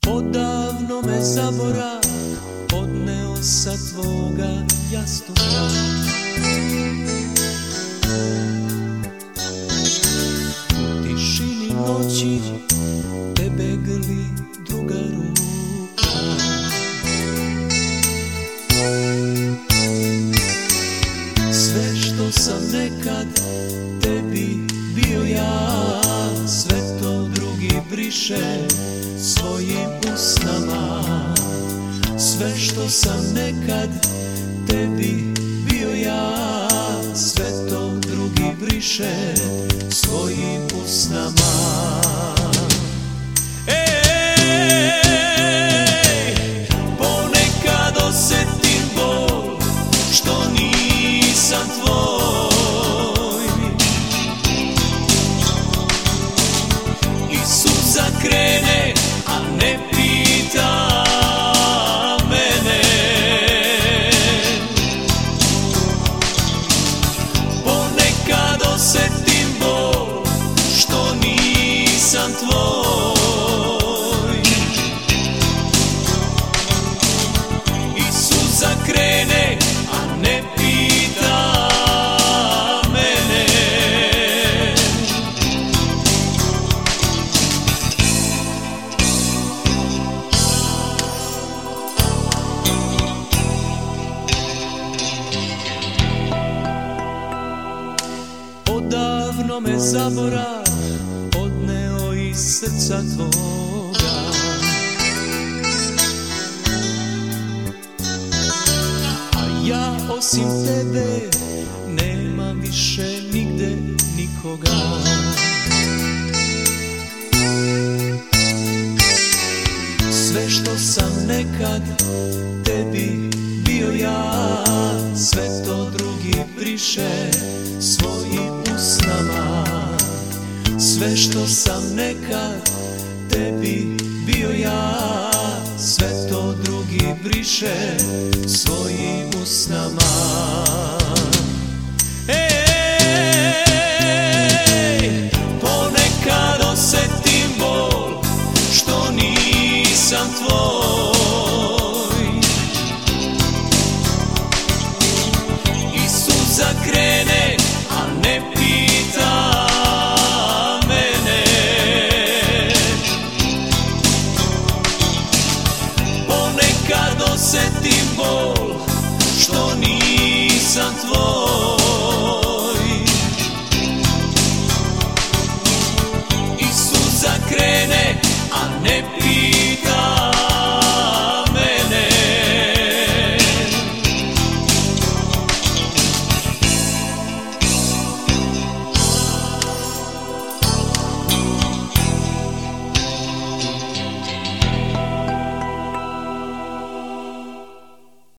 Odavno me zaborav odneo sa tvoga jastuka. U tišini noći tebe grli druga ruka. Sve što sam nekad tebi bio ja, sve to drugi briše svojim usnama. Sve što sam nekad tebi bio ja, sve to drugi briše svojim usnama. Ponekad osetim bol što nisam tvoj i suza krene, a ne pita mene. Ponekad osetim bol što nisam tvoj i suza krene, a ne pita mene. Odavno me zaborav odneo iz srca tvoga. A ja osim tebe nemam više nigde nikoga. Sve što sam nekad tebi bio ja, sve to drugi briše svojim usnama. Sve što sam nekad tebi bio ja, sve to drugi briše svojim usnama. Ponekad osetim bol što nisam tvoj i suza krene, a ne pita mene. Ponekad osetim bol što nisam tvoj